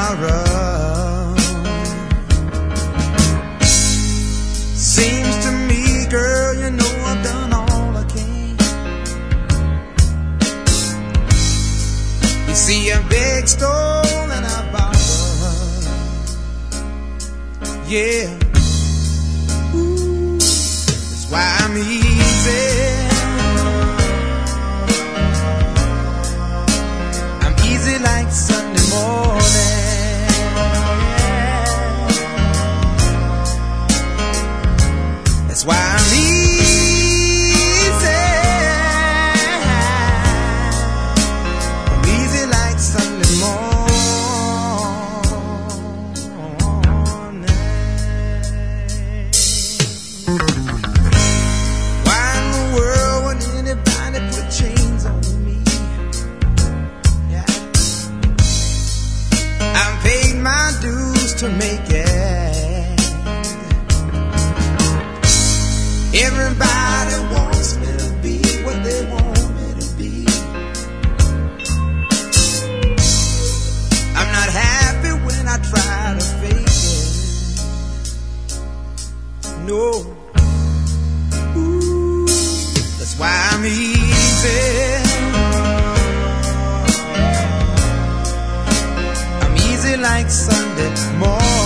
tomorrow. Seems to me, girl, you know I've done all I can. You see, I beg, stole, and I borrowed. Yeah. Ooh, that's why I'm easy. Like Sunday morning. That's why I'm easy. I'm easy like Sunday morning. Why in the world would anybody put chains on me? I've paid my dues to make it. Everybody wants me to be what they want me to be. I'm not happy when I try to fake it. No. Ooh, that's why I'm easy. Like Sunday morning.